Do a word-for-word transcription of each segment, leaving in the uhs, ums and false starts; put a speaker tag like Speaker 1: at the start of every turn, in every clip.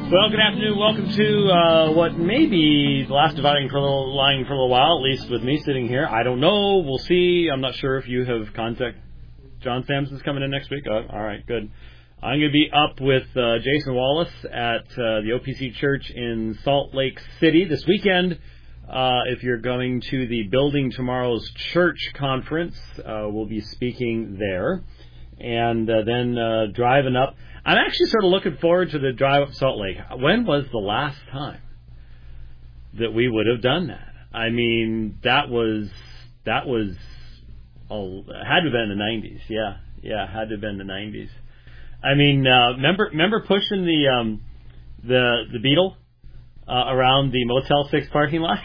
Speaker 1: Well, good afternoon. Welcome to uh, what may be the last dividing for a little, line for a little while, at least with me sitting here. I don't know. We'll see. I'm not sure if you have contact. John Samson's coming in next week. Oh, all right, good. I'm going to be up with uh, Jason Wallace at uh, the O P C Church in Salt Lake City this weekend. Uh, if you're going to the Building Tomorrow's Church conference, uh, we'll be speaking there. And uh, then uh, driving up. I'm actually sort of looking forward to the drive up Salt Lake. When was the last time that we would have done that? I mean, that was, that was, oh, had to have been in the nineties. Yeah, yeah, had to have been in the nineties. I mean, uh, remember, remember pushing the, um, the, the Beetle uh, around the Motel six parking lot?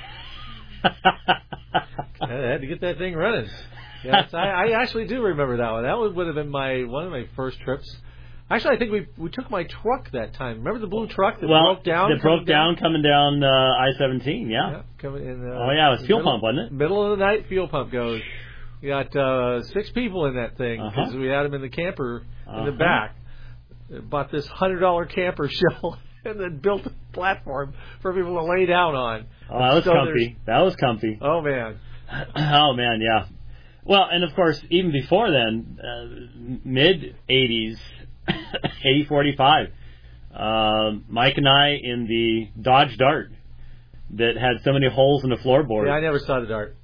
Speaker 2: I had to get that thing running. Yes, I, I actually do remember that one. That would, would have been my one of my first trips. Actually, I think we we took my truck that time. Remember the blue truck that
Speaker 1: well,
Speaker 2: broke down?
Speaker 1: That broke down, down coming down uh, I seventeen, yeah.
Speaker 2: yeah coming in, uh,
Speaker 1: oh, yeah, it was fuel
Speaker 2: middle,
Speaker 1: pump, wasn't it?
Speaker 2: Middle of the night, fuel pump goes. We got uh, six people in that thing because uh-huh. we had them in the camper uh-huh. in the back. Bought this one hundred dollars camper shell and then built a platform for people to lay down on.
Speaker 1: Oh, that was so comfy. That was comfy.
Speaker 2: Oh, man.
Speaker 1: oh, man, yeah. Well, and, of course, even before then, uh, mid-eighties, eighty forty-five, uh, Mike and I in the Dodge Dart that had so many holes in the floorboard.
Speaker 2: Yeah, I never saw the Dart.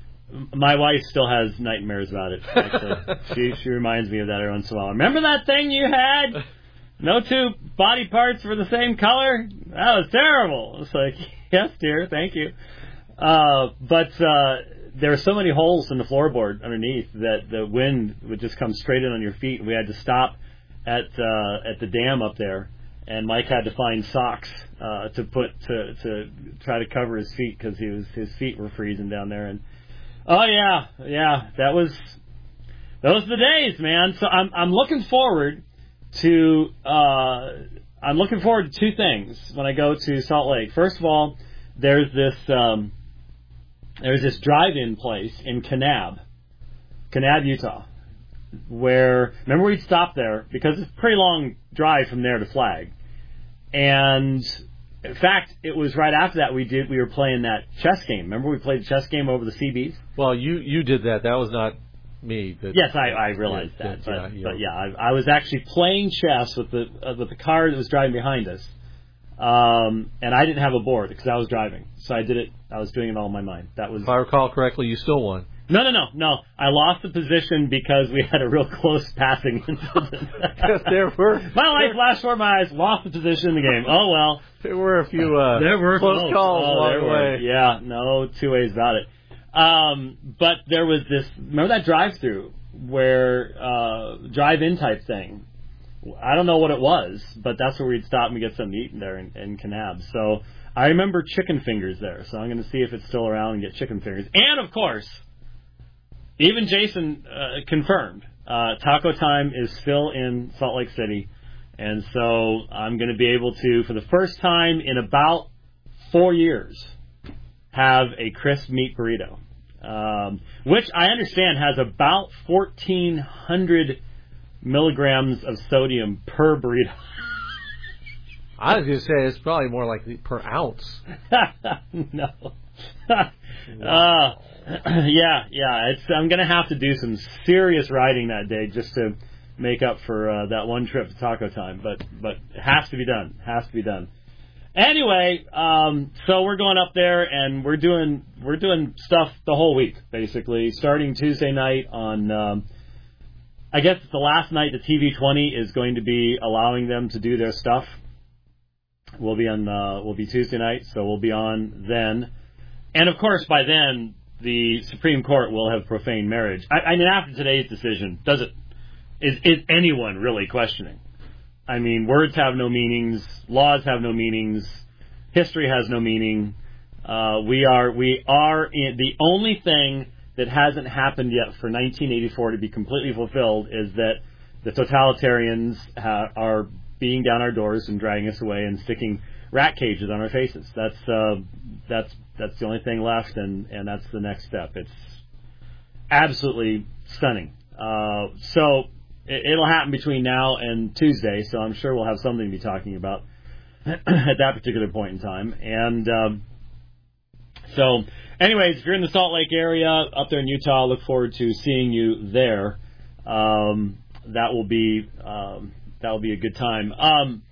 Speaker 1: My wife still has nightmares about it. Actually. she she reminds me of that every once in a while. Remember that thing you had? No two body parts were the same color? That was terrible. It's like, yes, dear, thank you. Uh, but uh, there were so many holes in the floorboard underneath that the wind would just come straight in on your feet. We had to stop at uh, at the dam up there, and Mike had to find socks uh, to put to to try to cover his feet because he was his feet were freezing down there. And oh yeah, yeah, that was those are the days, man. So I'm I'm looking forward to uh, I'm looking forward to two things when I go to Salt Lake. First of all, there's this um, there's this drive-in place in Kanab, Kanab, Utah, where remember we'd stop there because it's a pretty long drive from there to Flag, and in fact, it was right after that we did we were playing that chess game. Remember we played the chess game over the C Bs?
Speaker 2: Well, you you did that. That was not me. But
Speaker 1: yes, I, I realized
Speaker 2: yeah,
Speaker 1: that. But
Speaker 2: yeah,
Speaker 1: but yeah, I, I was actually playing chess with the uh, with the car that was driving behind us, um, and I didn't have a board because I was driving. So I did it. I was doing it all in my mind. That was.
Speaker 2: If I recall correctly, you still won.
Speaker 1: No, no, no, no. I lost the position because we had a real close passing incident.
Speaker 2: there were
Speaker 1: my life flashed before my eyes. Lost the position in the game. Oh well.
Speaker 2: There were a few uh,
Speaker 1: there were
Speaker 2: close
Speaker 1: close.
Speaker 2: calls
Speaker 1: oh,
Speaker 2: along the way.
Speaker 1: Yeah, no two ways about it. Um, but there was this. Remember that drive-through where uh, drive-in type thing. I don't know what it was, but that's where we'd stop and get something to eat in there in, in Kanab. So I remember chicken fingers there. So I'm going to see if it's still around and get chicken fingers. And of course, even Jason uh, confirmed uh, Taco Time is still in Salt Lake City. And so I'm going to be able to, for the first time in about four years, have a crisp meat burrito, um, which I understand has about fourteen hundred milligrams of sodium per burrito.
Speaker 2: I was going to say it's probably more like per ounce.
Speaker 1: no. uh, yeah, yeah. It's, I'm going to have to do some serious riding that day just to make up for uh, that one trip to Taco Time, but but it has to be done. Has to be done. Anyway, um, so we're going up there and we're doing we're doing stuff the whole week basically. Starting Tuesday night on, um, I guess it's the last night the T V twenty is going to be allowing them to do their stuff. We'll be on uh, we'll be Tuesday night, so we'll be on then, and of course by then the Supreme Court will have profaned marriage. I, I mean, after today's decision, does it? Is, is anyone really questioning? I mean, words have no meanings, laws have no meanings, history has no meaning. Uh, we are we are in, the only thing that hasn't happened yet for nineteen eighty-four to be completely fulfilled is that the totalitarians ha, are beating down our doors and dragging us away and sticking rat cages on our faces. That's uh, that's that's the only thing left, and, and that's the next step. It's absolutely stunning. Uh, so. It'll happen between now and Tuesday, so I'm sure we'll have something to be talking about. at that particular point in time. And um, so, anyways, if you're in the Salt Lake area, up there in Utah, I look forward to seeing you there. Um, that will be um, that will be a good time. Um,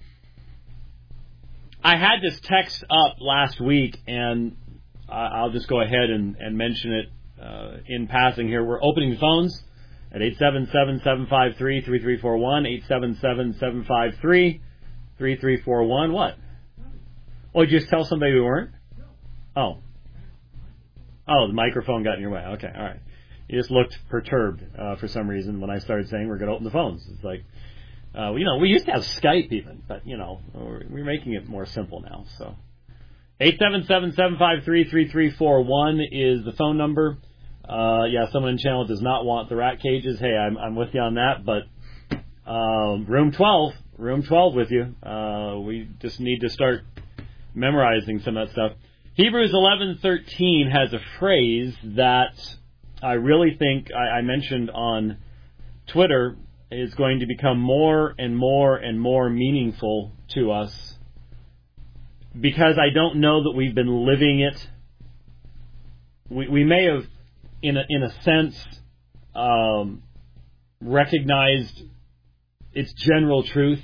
Speaker 1: I had this text up last week, and I'll just go ahead and, and mention it uh, in passing here. We're opening phones at eight seven seven, seven five three, three three four one, eight seven seven, seven five three, three three four one. What? Oh, did you just tell somebody we weren't? Oh. Oh, the microphone got in your way. Okay, all right. You just looked perturbed uh, for some reason when I started saying we're going to open the phones. It's like, uh, you know, we used to have Skype even, but, you know, we're, we're making it more simple now. So eight seven seven, seven five three, three three four one is the phone number. Uh, yeah, someone in the channel does not want the rat cages. Hey, I'm, I'm with you on that, but um, room twelve, room twelve with you. Uh, we just need to start memorizing some of that stuff. Hebrews eleven thirteen has a phrase that I really think I, I mentioned on Twitter is going to become more and more and more meaningful to us because I don't know that we've been living it. We, we may have, in a, in a sense, um, recognized its general truth,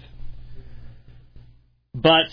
Speaker 1: but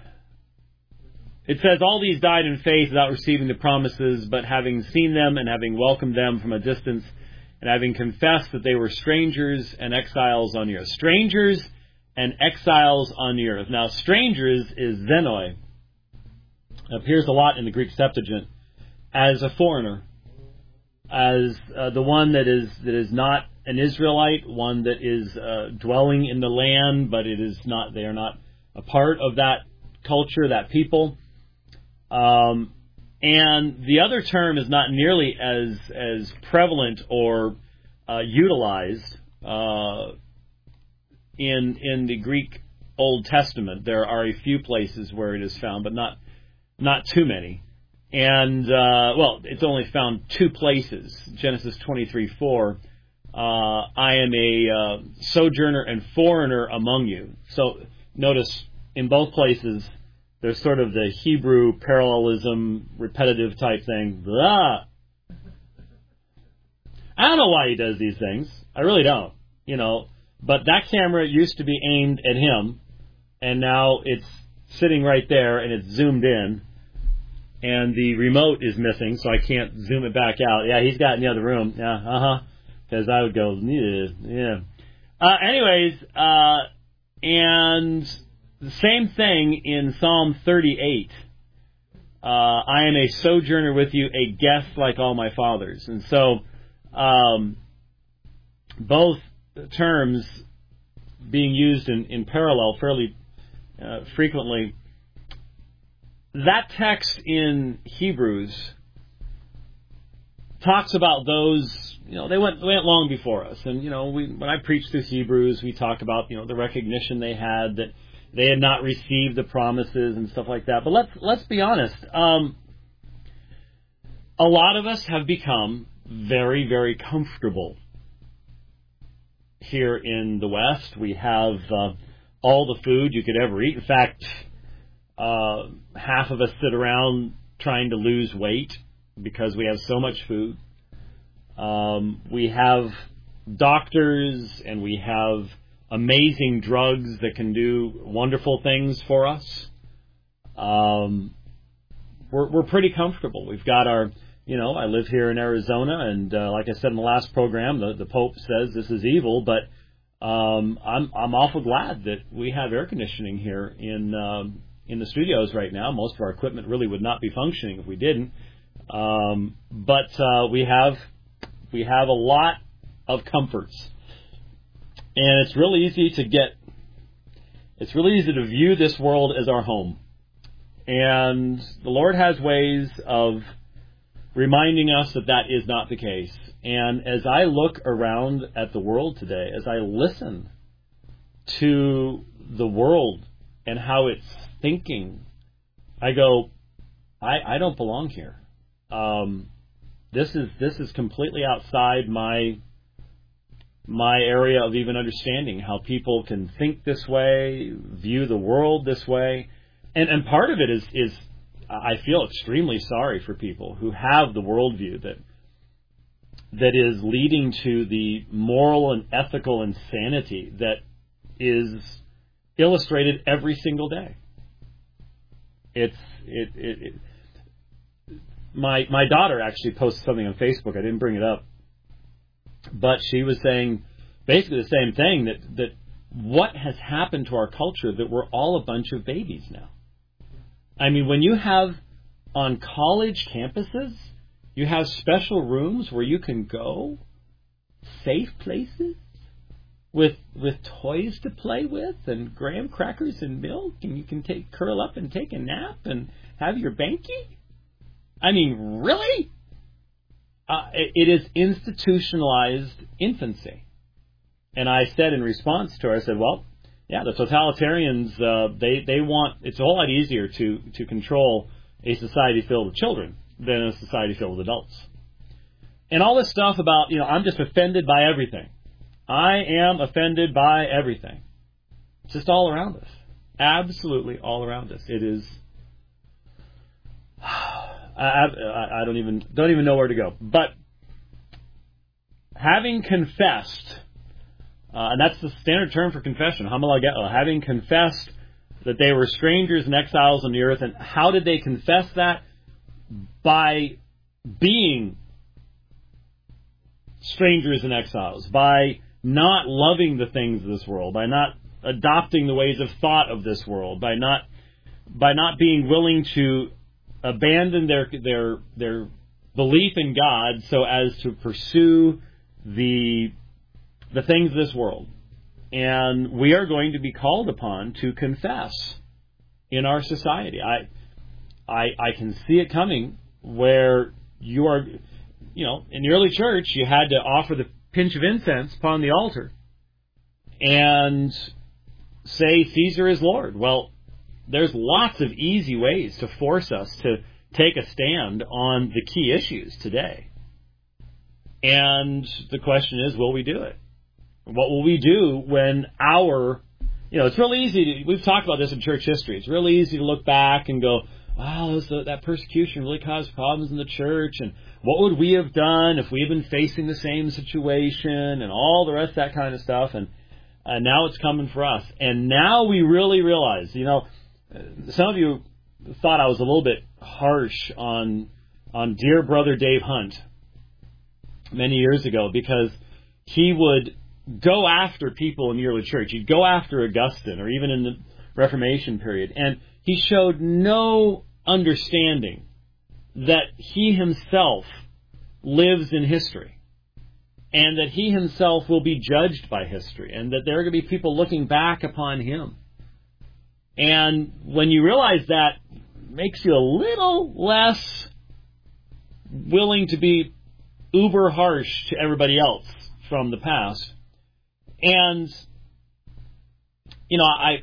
Speaker 1: it says, all these died in faith without receiving the promises, but having seen them and having welcomed them from a distance, and having confessed that they were strangers and exiles on the earth. Strangers and exiles on the earth. Now, strangers is xenoi. It appears a lot in the Greek Septuagint as a foreigner, as uh, the one that is that is not an Israelite, one that is uh, dwelling in the land, but it is not. They are not a part of that culture, that people. Um, and the other term is not nearly as as prevalent or uh, utilized uh, in in the Greek Old Testament. There are a few places where it is found, but not not too many. And uh, well, it's only found two places. Genesis twenty-three four. Uh, I am a uh, sojourner and foreigner among you. So notice in both places, there's sort of the Hebrew parallelism, repetitive type thing. Blah. I don't know why he does these things. I really don't. You know, but that camera used to be aimed at him, and now it's sitting right there, and it's zoomed in, and the remote is missing, so I can't zoom it back out. Yeah, he's got in the other room. Yeah, uh-huh. Because I would go, yeah. yeah. Uh, anyways, uh, and the same thing in Psalm thirty-eight. Uh, I am a sojourner with you, a guest like all my fathers. And so um, both terms being used in, in parallel fairly uh, frequently. That text in Hebrews talks about those, you know, they went they went long before us. And, you know, we, when I preach through Hebrews, we talk about, you know, the recognition they had that they had not received the promises and stuff like that. But let's let's be honest. Um, a lot of us have become very, very comfortable here in the West. We have uh, all the food you could ever eat. In fact, uh, half of us sit around trying to lose weight because we have so much food. Um, we have doctors and we have amazing drugs that can do wonderful things for us. Um, we're, we're pretty comfortable. We've got our, you know, I live here in Arizona, and uh, like I said in the last program, the, the Pope says this is evil, but um, I'm I'm awful glad that we have air conditioning here in um, in the studios right now. Most of our equipment really would not be functioning if we didn't. Um, but uh, we have we have a lot of comforts. And it's really easy to get, it's really easy to view this world as our home. And the Lord has ways of reminding us that that is not the case. And as I look around at the world today, as I listen to the world and how it's thinking, I go, I, I don't belong here. Um, this is this is completely outside my my area of even understanding how people can think this way, view the world this way. and and part of it is is I feel extremely sorry for people who have the worldview that that is leading to the moral and ethical insanity that is illustrated every single day. It's it, it, it my my daughter actually posted something on Facebook. I didn't bring it up, but she was saying basically the same thing, that that what has happened to our culture, that we're all a bunch of babies now. I mean, when you have on college campuses, you have special rooms where you can go, safe places, with with toys to play with and graham crackers and milk, and you can take curl up and take a nap and have your banky. I mean, really? Uh, it, it is institutionalized infancy. And I said in response to her, I said, well, yeah, the totalitarians, uh, they, they want, it's a whole lot easier to, to control a society filled with children than a society filled with adults. And all this stuff about, you know, I'm just offended by everything. I am offended by everything. It's just all around us. Absolutely all around us. It is, I, I, I don't even, don't even know where to go. But having confessed, Uh, and that's the standard term for confession, homologeo, having confessed that they were strangers and exiles on the earth. And how did they confess that? By being strangers and exiles, by not loving the things of this world, by not adopting the ways of thought of this world, by not by not being willing to abandon their their their belief in God so as to pursue the the things of this world. And we are going to be called upon to confess in our society. I, I, I can see it coming where you are, you know, in the early church, you had to offer the pinch of incense upon the altar and say Caesar is Lord. Well, there's lots of easy ways to force us to take a stand on the key issues today. And the question is, will we do it? What will we do when our, you know, it's really easy to, we've talked about this in church history, it's really easy to look back and go, wow, that, that persecution really caused problems in the church, and what would we have done if we had been facing the same situation, and all the rest of that kind of stuff, and uh, now it's coming for us. And now we really realize, you know, some of you thought I was a little bit harsh on on dear brother Dave Hunt many years ago, because he would go after people in the early church. He'd go after Augustine, or even in the Reformation period, and he showed no understanding that he himself lives in history, and that he himself will be judged by history, and that there are going to be people looking back upon him. And when you realize that, it makes you a little less willing to be uber harsh to everybody else from the past. And, you know, I,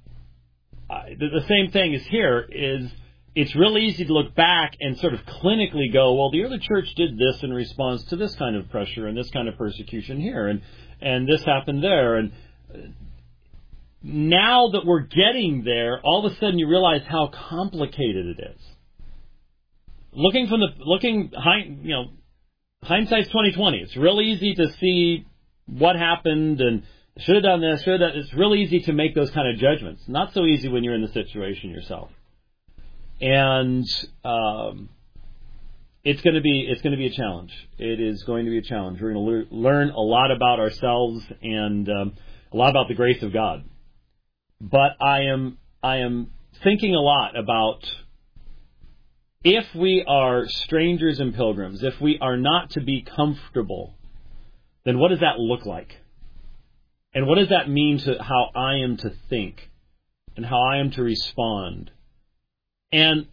Speaker 1: I the, the same thing is here, is it's really easy to look back and sort of clinically go, well, the early church did this in response to this kind of pressure and this kind of persecution here, and, and this happened there. And now that we're getting there, all of a sudden you realize how complicated it is. Looking from the, looking, you know, hindsight's twenty twenty. It's really easy to see what happened and should have done this, should have done. It's really easy to make those kind of judgments. Not so easy when you're in the situation yourself. And um, it's going to be it's going to be a challenge. It is going to be a challenge. We're going to le- learn a lot about ourselves and um, a lot about the grace of God. But I am I am thinking a lot about, if we are strangers and pilgrims, if we are not to be comfortable, then what does that look like? And what does that mean to how I am to think and how I am to respond? And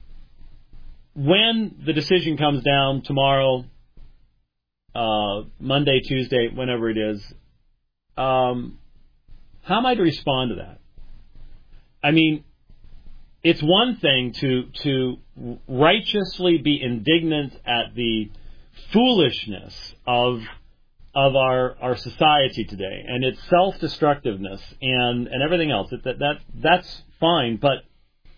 Speaker 1: when the decision comes down tomorrow, uh, Monday, Tuesday, whenever it is, um, how am I to respond to that? I mean, it's one thing to to righteously be indignant at the foolishness of of our, our society today and its self-destructiveness and, and everything else. That, that that's fine, but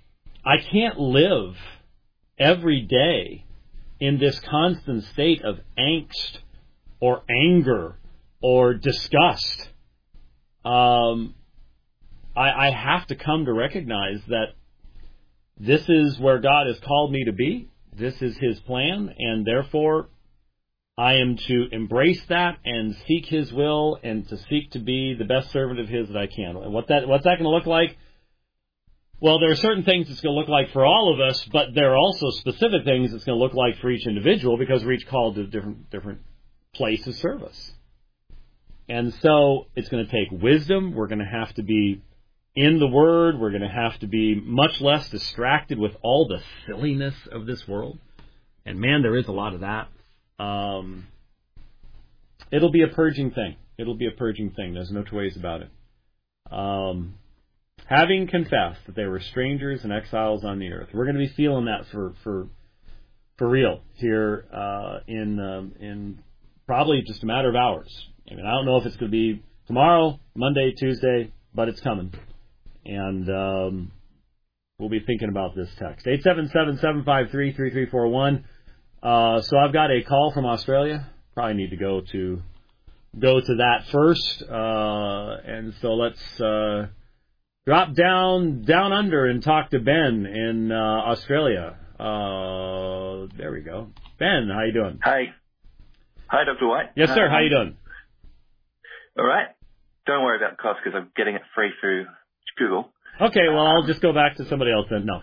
Speaker 1: I can't live every day in this constant state of angst or anger or disgust. Um, I, I have to come to recognize that this is where God has called me to be. This is His plan, and therefore I am to embrace that and seek His will and to seek to be the best servant of His that I can. And what that what's that going to look like? Well, there are certain things it's going to look like for all of us, but there are also specific things it's going to look like for each individual because we're each called to a different different place of service. And so it's going to take wisdom. We're going to have to be in the Word. We're going to have to be much less distracted with all the silliness of this world. And man, there is a lot of that. Um, it'll be a purging thing. It'll be a purging thing. There's no two ways about it. Um, having confessed that they were strangers and exiles on the earth, we're going to be feeling that for for for real here uh, in um, in probably just a matter of hours. I mean, I don't know if it's going to be tomorrow, Monday, Tuesday, but it's coming. And um, we'll be thinking about this text. eight seven seven, seven five three, three three four one. Uh, so I've got a call from Australia. Probably need to go to go to that first. Uh, and so let's uh, drop down down under and talk to Ben in uh, Australia. Uh, there we go. Ben, how you doing?
Speaker 3: Hi. Hi, Doctor White.
Speaker 1: Yes, sir.
Speaker 3: Um,
Speaker 1: how you doing?
Speaker 3: All right. Don't worry about the cost because I'm getting it free through Google.
Speaker 1: Okay, well, I'll just go back to somebody else then. No.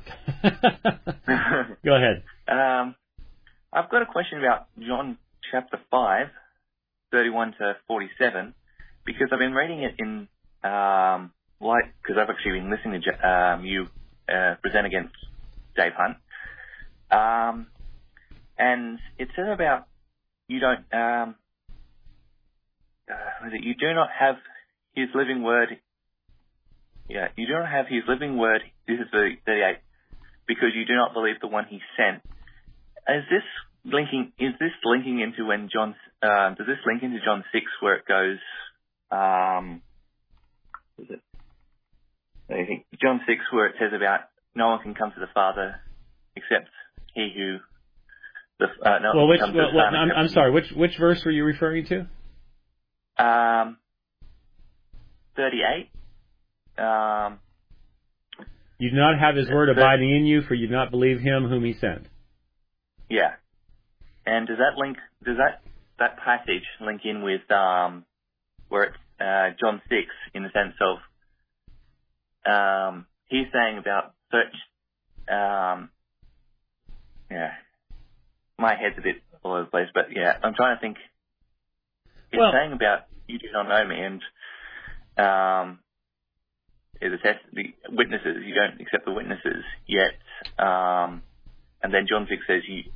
Speaker 1: Go ahead.
Speaker 3: Um, I've got a question about John chapter five, thirty-one to forty-seven, because I've been reading it in, um, like, because I've actually been listening to um, you uh, present against Dave Hunt. Um, and it says about you don't, um, uh, you do not have His living word. Yeah, you do not have His living word. This is the thirty-eight, because you do not believe the one He sent. Is this linking? Is this linking into when John? Uh, does this link into John six, where it goes? Um, is it? I think John six, where it says about no one can come to the Father except He who. The, uh, no
Speaker 1: well,
Speaker 3: one
Speaker 1: which?
Speaker 3: comes
Speaker 1: Well,
Speaker 3: to the
Speaker 1: well,
Speaker 3: Son
Speaker 1: I'm, I'm sorry. Which which verse were you referring to?
Speaker 3: Um, thirty-eight. Um,
Speaker 1: you do not have His word
Speaker 3: the,
Speaker 1: abiding in you, for you do not believe Him whom He sent.
Speaker 3: Yeah. And does that link, does that, that passage link in with, um, where it's, uh, John six, in the sense of, um, he's saying about search, um, yeah, my head's a bit all over the place, but yeah, I'm trying to think, it's
Speaker 1: well,
Speaker 3: saying about you do not know me, and, um, the test, the witnesses, you don't accept the witnesses yet, um, and then John six says you,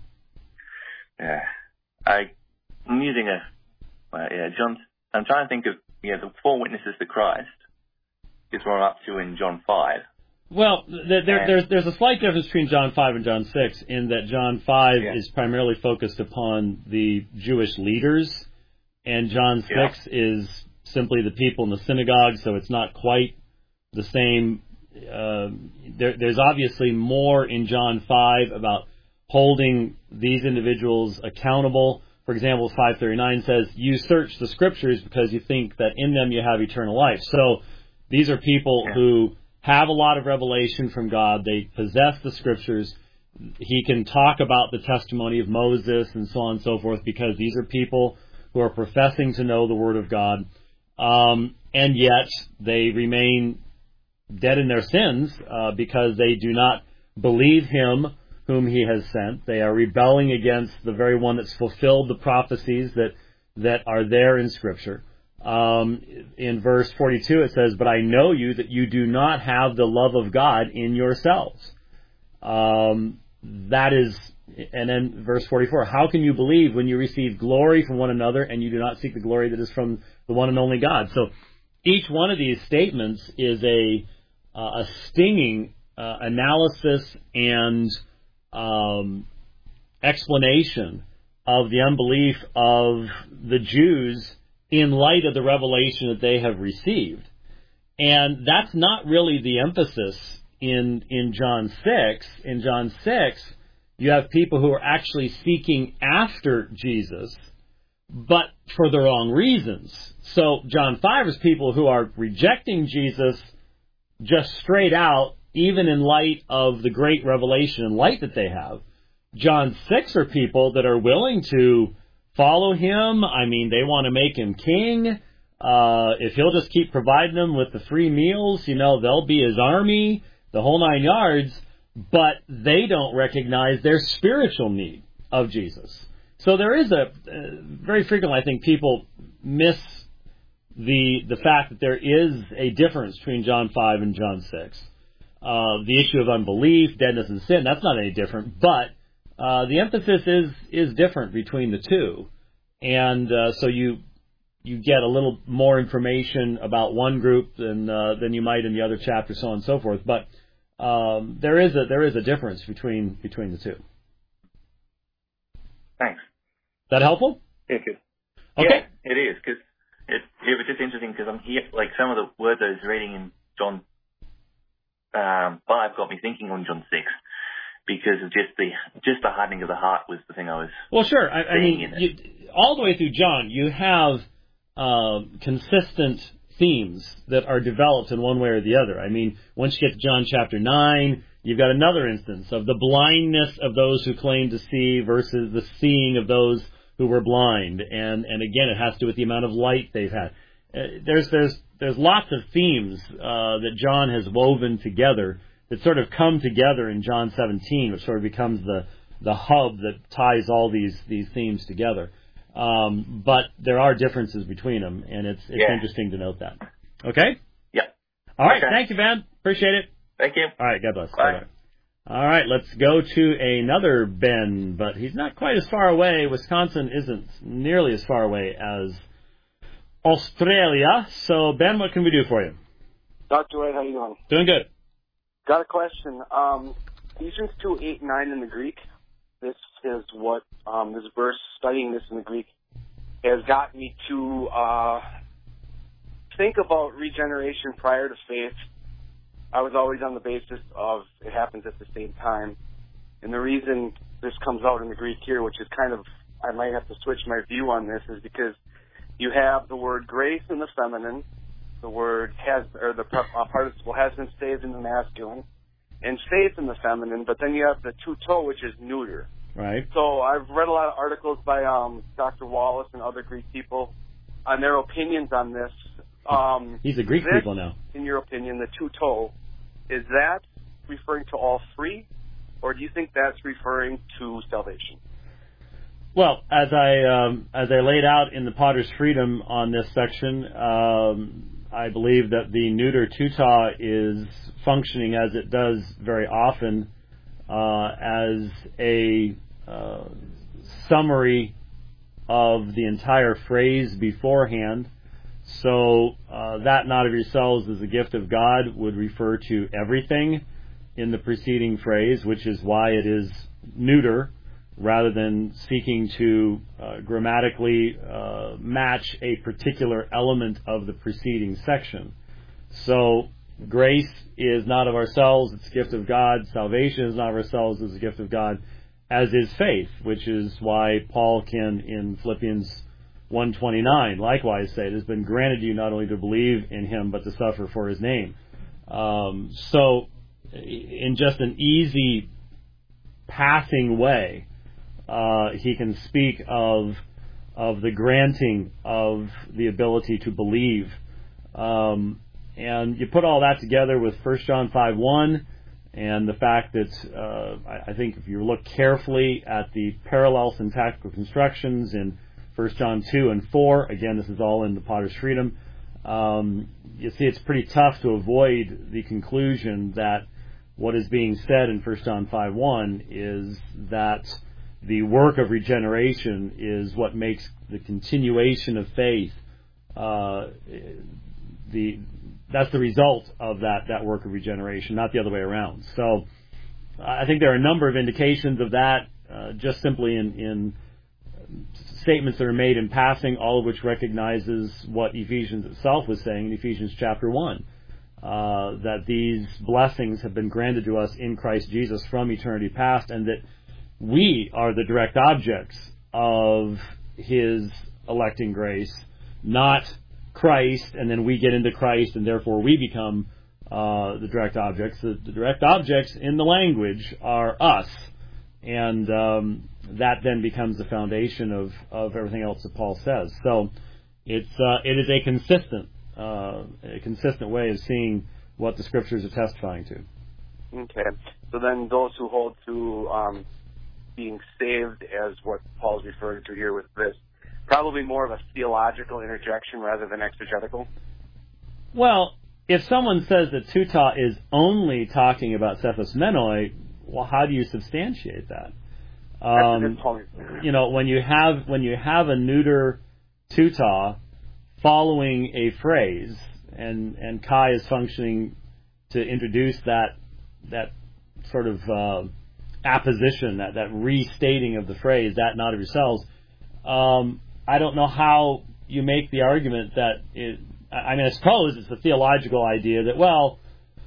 Speaker 3: yeah, I, I'm using a, well, yeah, John, I'm trying to think of, yeah, the four witnesses to Christ is what I'm up to in John five.
Speaker 1: Well, there, there, there's there's a slight difference between John five and John six in that John five
Speaker 3: yeah.
Speaker 1: is primarily focused upon the Jewish leaders, and John six
Speaker 3: yeah.
Speaker 1: is simply the people in the synagogue, so it's not quite the same. Uh, there, there's obviously more in John five about holding these individuals accountable. For example, five thirty-nine says, you search the Scriptures because you think that in them you have eternal life. So these are people
Speaker 3: yeah.
Speaker 1: who have a lot of revelation from God. They possess the Scriptures. He can talk about the testimony of Moses and so on and so forth because these are people who are professing to know the Word of God. Um, and yet they remain dead in their sins uh, because they do not believe Him whom He has sent. They are rebelling against the very one that's fulfilled the prophecies that that are there in Scripture. Um, in verse forty-two it says, but I know you that you do not have the love of God in yourselves. Um, that is, and then verse forty-four, how can you believe when you receive glory from one another and you do not seek the glory that is from the one and only God? So each one of these statements is a uh, a stinging uh, analysis and um, explanation of the unbelief of the Jews in light of the revelation that they have received. And that's not really the emphasis in in John six, in John six, you have people who are actually seeking after Jesus, but for the wrong reasons. So John five is people who are rejecting Jesus just straight out, even in light of the great revelation and light that they have. John six are people that are willing to follow him. I mean, they want to make him king. Uh, if he'll just keep providing them with the free meals, you know, they'll be his army, the whole nine yards, but they don't recognize their spiritual need of Jesus. So there is a, uh, very frequently I think people miss the the fact that there is a difference between John five and John six. Uh, the issue of unbelief, deadness, and sin, that's not any different, but uh, the emphasis is is different between the two. And uh, so you you get a little more information about one group than uh, than you might in the other chapter, so on and so forth. But um, there is a there is a difference between between the two.
Speaker 3: Thanks.
Speaker 1: That helpful?
Speaker 3: Yeah, good.
Speaker 1: Okay.
Speaker 3: Yeah, it is, because it, it was just interesting because I'm here, like some of the words I was reading in John um, five got me thinking on John six. Because of just the just the hardening of the heart was the thing I was.
Speaker 1: Well, sure. I, I mean, you, all the way through John, you have uh, consistent themes that are developed in one way or the other. I mean, once you get to John chapter nine, you've got another instance of the blindness of those who claim to see versus the seeing of those who were blind, and and again, it has to do with the amount of light they've had. Uh, there's there's there's lots of themes uh, that John has woven together that sort of come together in John seventeen, which sort of becomes the, the hub that ties all these, these themes together. Um, but there are differences between them, and it's it's
Speaker 3: yeah.
Speaker 1: interesting to note that. Okay?
Speaker 3: Yeah.
Speaker 1: All right.
Speaker 3: Okay.
Speaker 1: Thank you, Ben. Appreciate it.
Speaker 3: Thank you.
Speaker 1: All right. God bless.
Speaker 3: Bye.
Speaker 1: Bye-bye. All right. Let's go to another Ben, but he's not quite as far away. Wisconsin isn't nearly as far away as Australia. So, Ben, what can we do for you?
Speaker 4: Doctor White, how you doing?
Speaker 1: Doing good.
Speaker 4: Got a question. Um, Ephesians two, eight, nine in the Greek. This is what um, this verse, studying this in the Greek, has got me to uh, think about regeneration prior to faith. I was always on the basis of it happens at the same time. And the reason this comes out in the Greek here, which is kind of, I might have to switch my view on this, is because you have the word grace in the feminine, the word has, or the participle has been saved in the masculine, and faith in the feminine, but then you have the tuto, which is neuter.
Speaker 1: Right.
Speaker 4: So I've read a lot of articles by um, Doctor Wallace and other Greek people on their opinions on this. Um,
Speaker 1: He's a Greek
Speaker 4: this,
Speaker 1: people now.
Speaker 4: In your opinion, the tuto, is that referring to all three, or do you think that's referring to salvation?
Speaker 1: Well, as I um, as I laid out in the Potter's Freedom on this section, um, I believe that the neuter tuta is functioning as it does very often uh, as a uh, summary of the entire phrase beforehand. So uh, that not of yourselves is a gift of God would refer to everything in the preceding phrase, which is why it is neuter, rather than seeking to uh, grammatically uh, match a particular element of the preceding section. So grace is not of ourselves, it's a gift of God. Salvation is not of ourselves, it's a gift of God, as is faith, which is why Paul can, in Philippians one twenty-nine, likewise say, it has been granted you not only to believe in him, but to suffer for his name. Um, so, in just an easy passing way, Uh, he can speak of of the granting of the ability to believe, um, and you put all that together with First John five one, and the fact that uh, I, I think if you look carefully at the parallel syntactical constructions in First John two and four, again this is all in the Potter's Freedom, um, you see it's pretty tough to avoid the conclusion that what is being said in First John five one is that the work of regeneration is what makes the continuation of faith, uh, the that's the result of that, that work of regeneration, not the other way around. So I think there are a number of indications of that, uh, just simply in, in statements that are made in passing, all of which recognizes what Ephesians itself was saying in Ephesians chapter one. uh, that these blessings have been granted to us in Christ Jesus from eternity past, and that we are the direct objects of His electing grace, not Christ, and then we get into Christ, and therefore we become uh, the direct objects. The, the direct objects in the language are us, and um, that then becomes the foundation of, of everything else that Paul says. So it's uh, it is a consistent uh, a consistent way of seeing what the Scriptures are testifying to.
Speaker 4: Okay. So then those who hold to um, being saved as what Paul's referring to here with this, probably more of a theological interjection rather than exegetical?
Speaker 1: Well, if someone says that tuta is only talking about sephos menoi, well, how do you substantiate that? Um,
Speaker 4: That's a good point.
Speaker 1: You know, when you have when you have a neuter tuta following a phrase, and and Kai is functioning to introduce that that sort of uh, apposition, that that restating of the phrase, that not of yourselves. Um, I don't know how you make the argument that it. I mean, I suppose it's a theological idea that, well,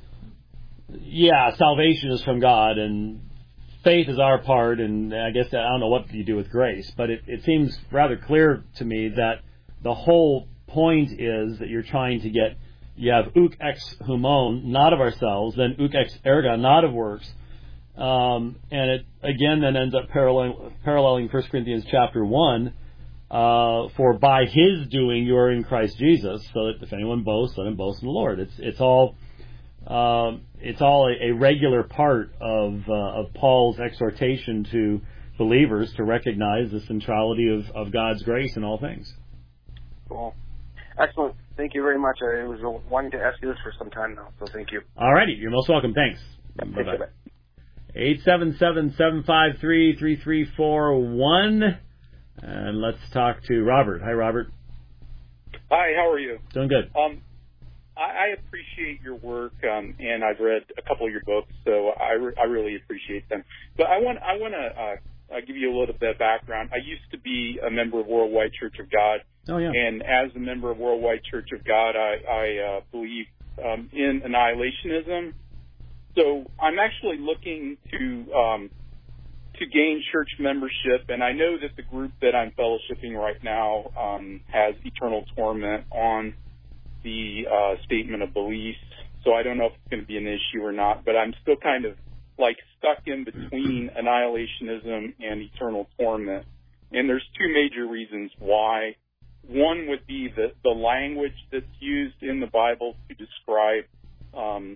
Speaker 1: yeah, salvation is from God and faith is our part, and I guess I don't know what you do with grace, but it, it seems rather clear to me that the whole point is that you're trying to get, you have uk ex humon, not of ourselves, then uk ex erga, not of works, um, and it again then ends up paralleling, paralleling First Corinthians chapter one, uh, for by His doing you are in Christ Jesus, so that if anyone boasts, let him boast in the Lord. It's it's all um, it's all a, a regular part of uh, of Paul's exhortation to believers to recognize the centrality of, of God's grace in all things.
Speaker 4: Cool. Excellent. Thank you very much. I was wanting to ask you this for some time now, so thank you.
Speaker 1: All righty. You're most welcome. Thanks.
Speaker 4: Yep,
Speaker 1: Bye-bye. eight seven seven, seven five three, three three four one. And let's talk to Robert. Hi, Robert.
Speaker 5: Hi, how are you?
Speaker 1: Doing good.
Speaker 5: Um, I, I appreciate your work, um, and I've read a couple of your books, so I, re- I really appreciate them. But I want I want to uh, uh, give you a little bit of background. I used to be a member of Worldwide Church of God,
Speaker 1: oh, yeah.
Speaker 5: and as a member of Worldwide Church of God, I, I uh, believe um, in annihilationism. So I'm actually looking to um, to gain church membership, and I know that the group that I'm fellowshipping right now um, has eternal torment on the uh, statement of beliefs. So I don't know if it's going to be an issue or not, but I'm still kind of like stuck in between annihilationism and eternal torment. And there's two major reasons why. One would be the, the language that's used in the Bible to describe um,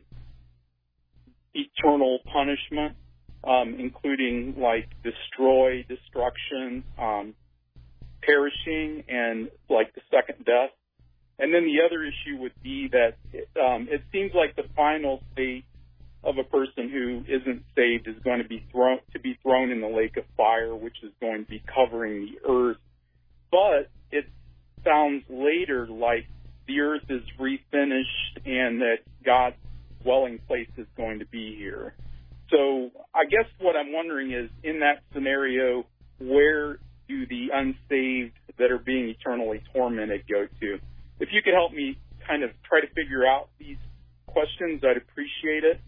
Speaker 5: eternal punishment, um, including like destroy, destruction, um, perishing, and like the second death. And then the other issue would be that um, it seems like the final fate of a person who isn't saved is going to be thrown to be thrown in the lake of fire, which is going to be covering the earth. But it sounds later like the earth is refinished and that God's dwelling place is going to be here. So I guess what I'm wondering is, in that scenario, where do the unsaved that are being eternally tormented go to? If you could help me kind of try to figure out these questions, I'd appreciate it.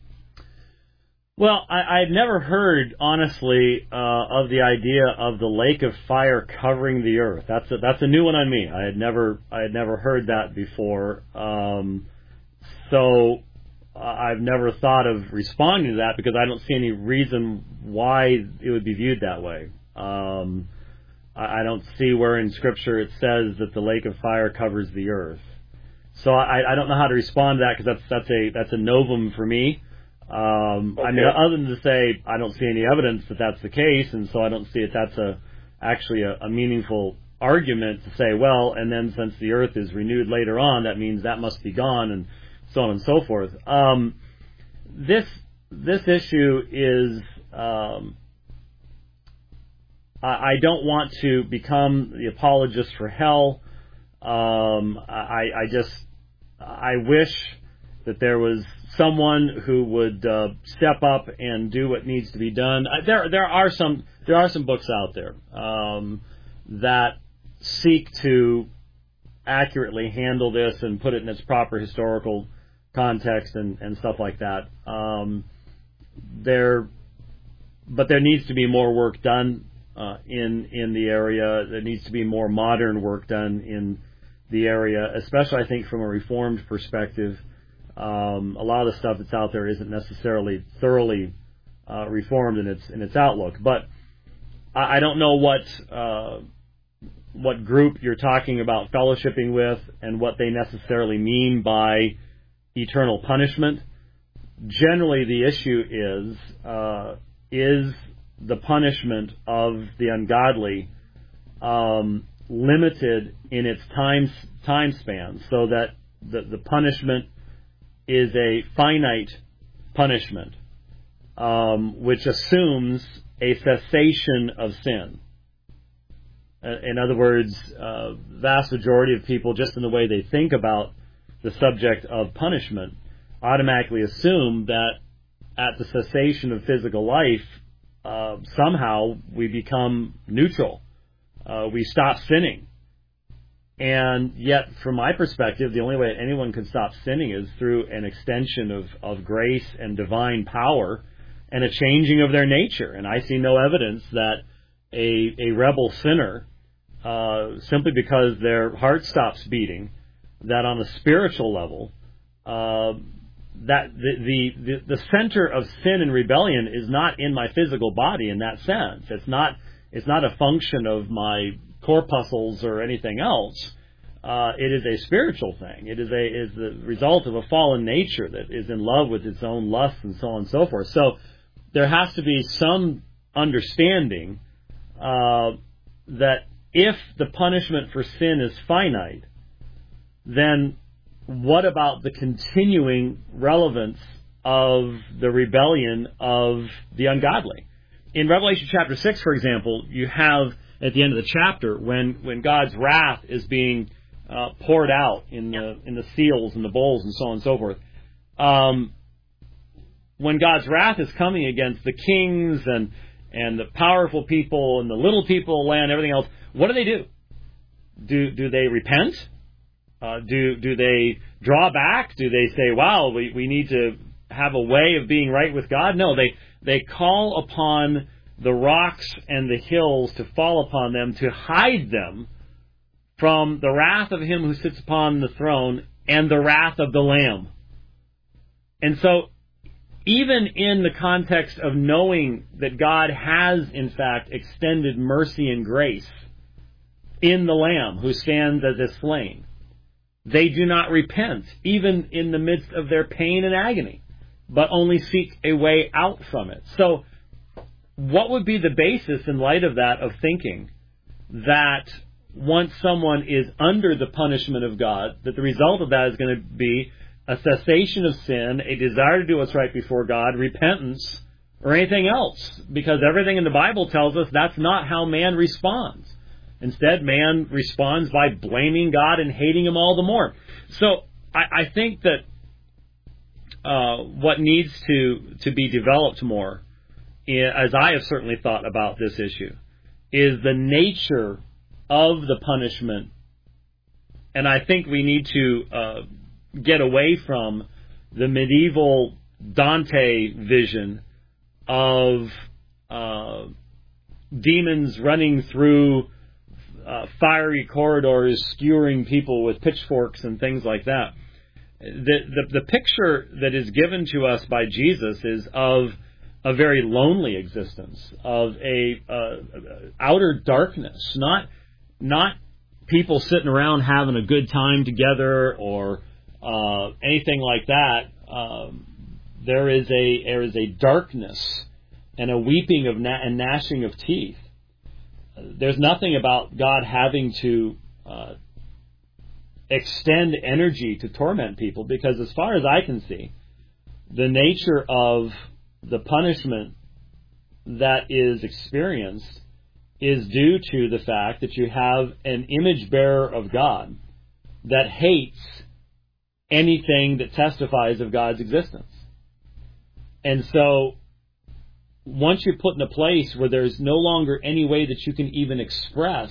Speaker 1: Well, I, I'd never heard, honestly, uh, of the idea of the lake of fire covering the earth. That's a, that's a new one on me. I had never I had never heard that before. Um, so uh, I've never thought of responding to that because I don't see any reason why it would be viewed that way. Um, I, I don't see where in Scripture it says that the lake of fire covers the earth. So I, I don't know how to respond to that because that's that's a that's a novum for me. Um,
Speaker 5: okay.
Speaker 1: I mean, other than to say I don't see any evidence that that's the case, and so I don't see it. That's a actually a, a meaningful argument to say, well, and then since the earth is renewed later on, that means that must be gone, and so on and so forth. Um, this this issue is um, I, I don't want to become the apologist for hell. Um, I, I just I wish that there was someone who would uh, step up and do what needs to be done. Uh, there, there are some, there are some books out there um, that seek to accurately handle this and put it in its proper historical context and, and stuff like that. Um, there, but there needs to be more work done uh, in in the area. There needs to be more modern work done in the area, especially I think from a Reformed perspective. Um, a lot of the stuff that's out there isn't necessarily thoroughly uh, Reformed in its in its outlook. But I, I don't know what uh, what group you're talking about fellowshipping with and what they necessarily mean by eternal punishment. Generally, the issue is uh, is the punishment of the ungodly um, limited in its time time span, so that the, the punishment is a finite punishment, um, which assumes a cessation of sin. In other words, uh, vast majority of people, just in the way they think about the subject of punishment, automatically assume that at the cessation of physical life, uh, somehow we become neutral. Uh, we stop sinning. And yet, from my perspective, the only way anyone can stop sinning is through an extension of, of grace and divine power and a changing of their nature. And I see no evidence that a, a rebel sinner, uh, simply because their heart stops beating, that on a spiritual level, uh, that the, the, the, the center of sin and rebellion is not in my physical body in that sense. It's not, it's not a function of my corpuscles or anything else. Uh, it is a spiritual thing. It is a is the result of a fallen nature that is in love with its own lusts and so on and so forth. So there has to be some understanding uh, that if the punishment for sin is finite, then what about the continuing relevance of the rebellion of the ungodly? In Revelation chapter six, for example, you have at the end of the chapter when, when God's wrath is being uh, poured out in the in the seals and the bowls and so on and so forth. Um, when God's wrath is coming against the kings and and the powerful people and the little people, land, everything else, what do they do? Do do they repent? Uh, do do they draw back? Do they say, wow, we, we need to have a way of being right with God? No, they they call upon the rocks and the hills to fall upon them, to hide them from the wrath of him who sits upon the throne and the wrath of the Lamb. And so, even in the context of knowing that God has, in fact, extended mercy and grace in the Lamb who stands as is slain, they do not repent, even in the midst of their pain and agony, but only seek a way out from it. So, what would be the basis in light of that of thinking that once someone is under the punishment of God, that the result of that is going to be a cessation of sin, a desire to do what's right before God, repentance, or anything else? Because everything in the Bible tells us that's not how man responds. Instead, man responds by blaming God and hating him all the more. So I, I think that uh, what needs to, to be developed more, as I have certainly thought about this issue, is the nature of the punishment. And I think we need to uh, get away from the medieval Dante vision of uh, demons running through uh, fiery corridors, skewering people with pitchforks and things like that. The, the, the picture that is given to us by Jesus is of a very lonely existence, of a uh, outer darkness, not not people sitting around having a good time together or uh, anything like that. Um, there is a there is a darkness and a weeping of na- and gnashing of teeth. There's nothing about God having to uh, extend energy to torment people, because as far as I can see, the nature of the punishment that is experienced is due to the fact that you have an image bearer of God that hates anything that testifies of God's existence. And so, once you're put in a place where there's no longer any way that you can even express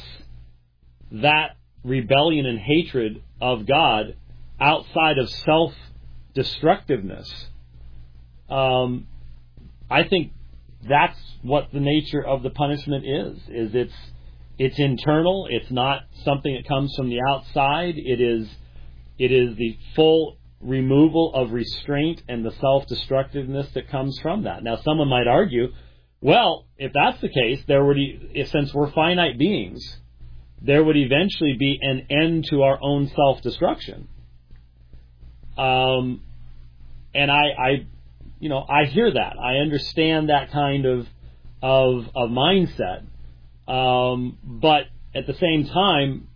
Speaker 1: that rebellion and hatred of God outside of self self-destructiveness, um, I think that's what the nature of the punishment is. Is it's it's internal. It's not something that comes from the outside. It is it is the full removal of restraint and the self-destructiveness that comes from that. Now, someone might argue, well, if that's the case, there would, if, since we're finite beings, there would eventually be an end to our own self-destruction. Um, and I, I, you know, I hear that. I understand that kind of of, of mindset. Um, but at the same time,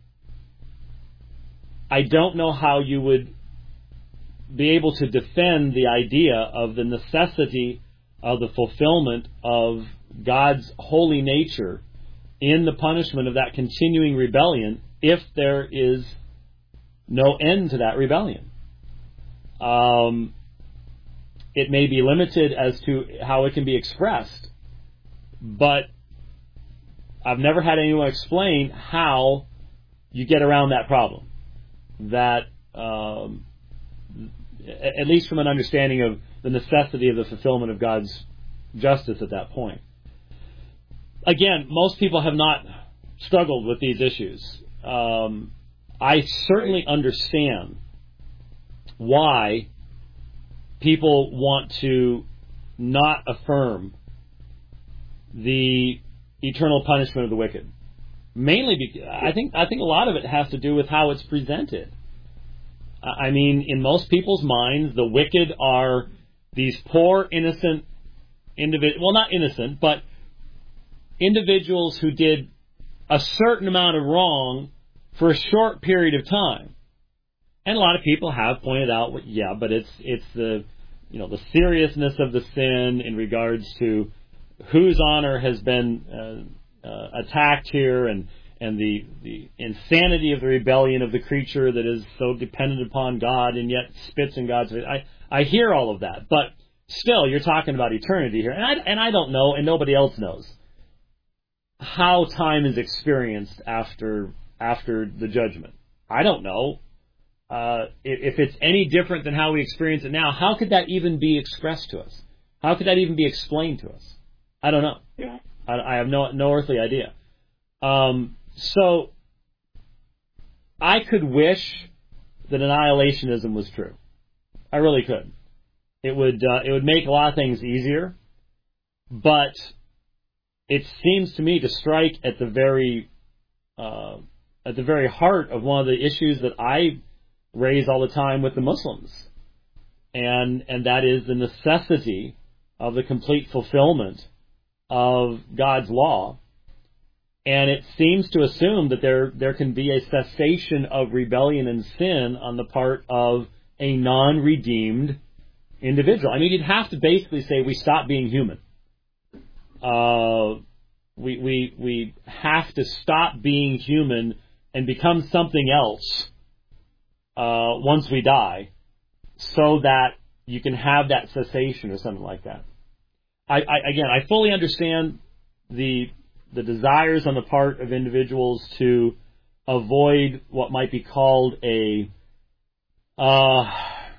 Speaker 1: I don't know how you would be able to defend the idea of the necessity of the fulfillment of God's holy nature in the punishment of that continuing rebellion if there is no end to that rebellion. Um, it may be limited as to how it can be expressed, but I've never had anyone explain how you get around that problem. That, um, at least from an understanding of the necessity of the fulfillment of God's justice at that point. Again, most people have not struggled with these issues. Um, I certainly understand why people want to not affirm the eternal punishment of the wicked. Mainly because I think I think a lot of it has to do with how it's presented. I mean, in most people's minds, the wicked are these poor, innocent individuals. Well, not innocent, but individuals who did a certain amount of wrong for a short period of time. And a lot of people have pointed out, well, yeah, but it's it's the you know the seriousness of the sin in regards to whose honor has been uh, uh, attacked here, and and the, the insanity of the rebellion of the creature that is so dependent upon God and yet spits in God's face. I, I hear all of that, but still, you're talking about eternity here. And I, and I don't know, and nobody else knows, how time is experienced after after the judgment. I don't know. Uh, if, if it's any different than how we experience it now, how could that even be expressed to us? How could that even be explained to us? I don't know.
Speaker 5: Yeah.
Speaker 1: I, I have no no earthly idea. Um, so, I could wish that annihilationism was true. I really could. It would uh, it would make a lot of things easier, but it seems to me to strike at the very uh, at the very heart of one of the issues that I raise all the time with the Muslims, and and that is the necessity of the complete fulfillment of God's law. And it seems to assume that there there can be a cessation of rebellion and sin on the part of a non-redeemed individual. I mean, you'd have to basically say we stop being human. Uh, we we we have to stop being human and become something else uh, once we die, so that you can have that cessation or something like that. I, I again, I fully understand the the desires on the part of individuals to avoid what might be called a, uh,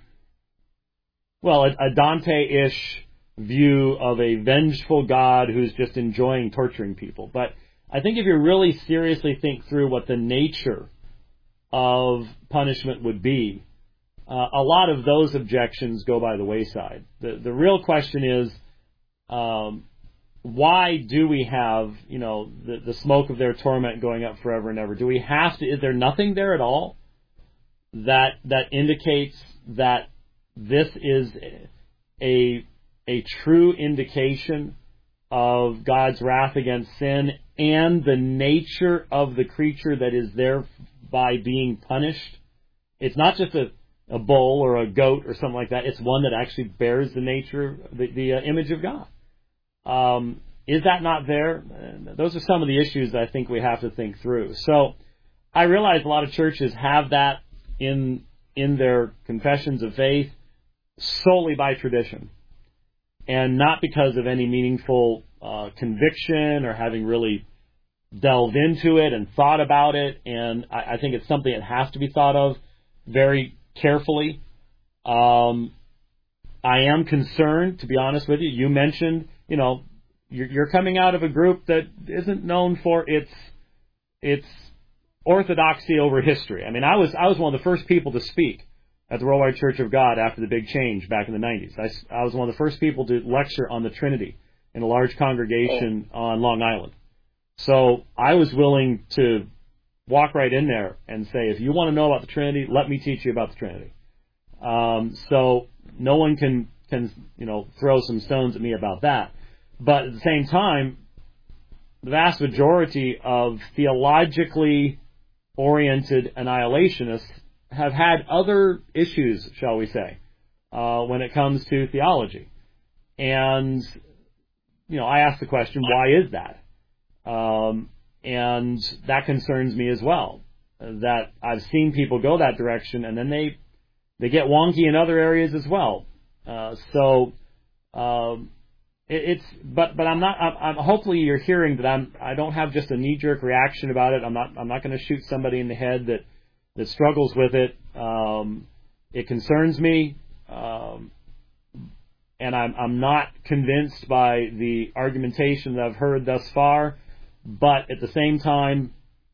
Speaker 1: well, a, a Dante-ish view of a vengeful God who's just enjoying torturing people. But I think if you really seriously think through what the nature of punishment would be, uh, a lot of those objections go by the wayside. The the real question is, um, why do we have, you know, the, the smoke of their torment going up forever and ever? Do we have to, is there nothing there at all that that indicates that this is a a true indication of God's wrath against sin and the nature of the creature that is thereby being punished? It's not just a, a bull or a goat or something like that. It's one that actually bears the nature, the, the uh, image of God. Um, is that not there? Those are some of the issues that I think we have to think through. So I realize a lot of churches have that in in their confessions of faith solely by tradition, and not because of any meaningful uh, conviction or having really delved into it and thought about it. And I, I think it's something that has to be thought of very carefully. Um, I am concerned, to be honest with you. You mentioned, you know, you're, you're coming out of a group that isn't known for its its orthodoxy over history. I mean, I was I was one of the first people to speak at the Worldwide Church of God after the big change back in the nineties. I, I was one of the first people to lecture on the Trinity in a large congregation oh. on Long Island. So I was willing to walk right in there and say, if you want to know about the Trinity, let me teach you about the Trinity. Um, so no one can, can, you know, throw some stones at me about that. But at the same time, the vast majority of theologically oriented annihilationists have had other issues, shall we say, uh, when it comes to theology. And, you know, I ask the question, why is that? Um, and that concerns me as well, that I've seen people go that direction and then they they get wonky in other areas as well. Uh, so um, it, it's but but I'm not. I'm, I'm hopefully you're hearing that I'm I don't have just a knee-jerk reaction about it. I'm not I'm not going to shoot somebody in the head that that struggles with it. Um, it concerns me, um, and I'm I'm not convinced by the argumentation that I've heard thus far. But at the same time,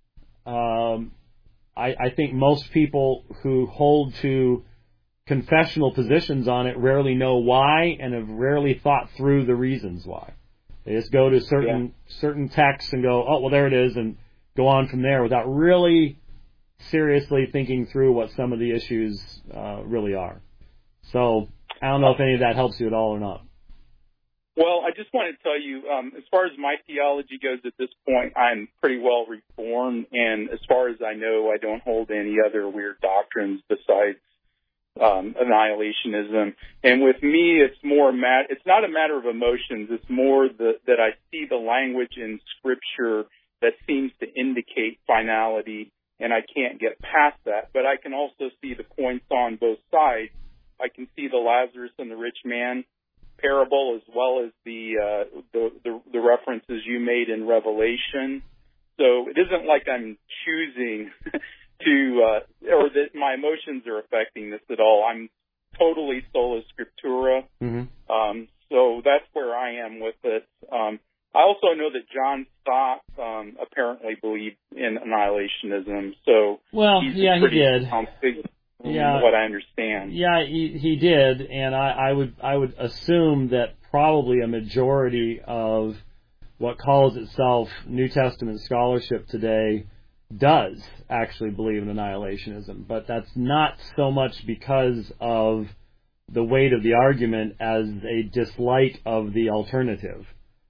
Speaker 1: um, I, I think most people who hold to confessional positions on it rarely know why and have rarely thought through the reasons why. They just go to certain yeah. certain texts and go, oh, well, there it is, and go on from there without really seriously thinking through what some of the issues uh, really are. So I don't know if any of that helps you at all or not.
Speaker 5: Well, I just want to tell you, um, as far as my theology goes at this point, I'm pretty well reformed, and as far as I know, I don't hold any other weird doctrines besides um, annihilationism. And with me, it's more mat- it's not a matter of emotions. It's more the, that I see the language in Scripture that seems to indicate finality, and I can't get past that. But I can also see the points on both sides. I can see the Lazarus and the rich man parable, as well as the, uh, the the the references you made in Revelation. So it isn't like I'm choosing to, uh, or that my emotions are affecting this at all. I'm totally sola scriptura. Mm-hmm. Um, so that's where I am with it. Um, I also know that John Stott um, apparently believed in annihilationism. So
Speaker 1: well,
Speaker 5: he's
Speaker 1: yeah, he did.
Speaker 5: Big,
Speaker 1: Yeah,
Speaker 5: what I understand.
Speaker 1: Yeah, he, he did, and I, I would I would assume that probably a majority of what calls itself New Testament scholarship today does actually believe in annihilationism, but that's not so much because of the weight of the argument as a dislike of the alternative.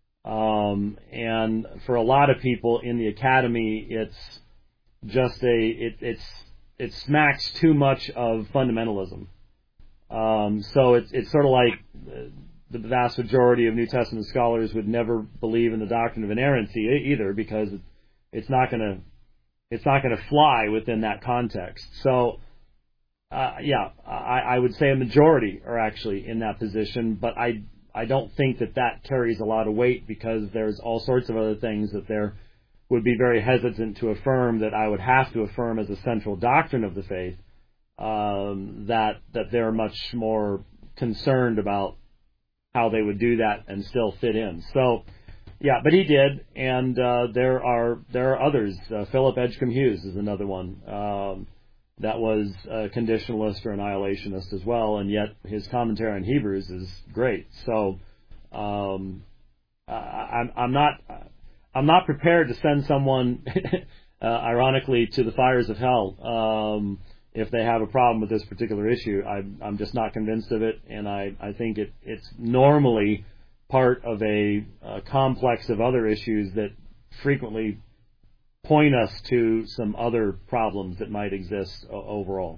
Speaker 1: Um, and for a lot of people in the academy, it's just a it, it's it smacks too much of fundamentalism. Um, so it's it's sort of like the vast majority of New Testament scholars would never believe in the doctrine of inerrancy either, because it's not going to it's not going to fly within that context. So uh, yeah, I, I would say a majority are actually in that position, but I I don't think that that carries a lot of weight, because there's all sorts of other things that they're would be very hesitant to affirm that I would have to affirm as a central doctrine of the faith, um, that that they're much more concerned about how they would do that and still fit in. So, yeah, but he did, and uh, there are there are others. Uh, Philip Edgecombe Hughes is another one um, that was a conditionalist or annihilationist as well, and yet his commentary on Hebrews is great. So, um, I, I'm, I'm not. I'm not prepared to send someone, uh, ironically, to the fires of hell um, if they have a problem with this particular issue. I, I'm just not convinced of it, and I, I think it, it's normally part of a, a complex of other issues that frequently point us to some other problems that might exist uh, overall.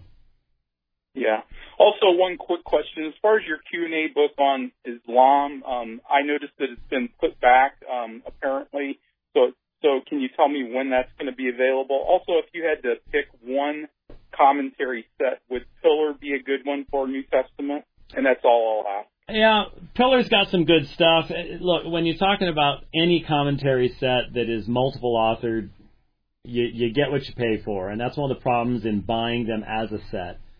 Speaker 5: Yeah. Also, one quick question. As far as your Q and A book on Islam, um, I noticed that it's been put back, um, apparently. So, so can you tell me when that's going to be available? Also, if you had to pick one commentary set, would Pillar be a good one for New Testament? And that's all I'll ask.
Speaker 1: Yeah, Pillar's got some good stuff. Look, when you're talking about any commentary set that is multiple authored, you, you get what you pay for. And that's one of the problems in buying them as a set.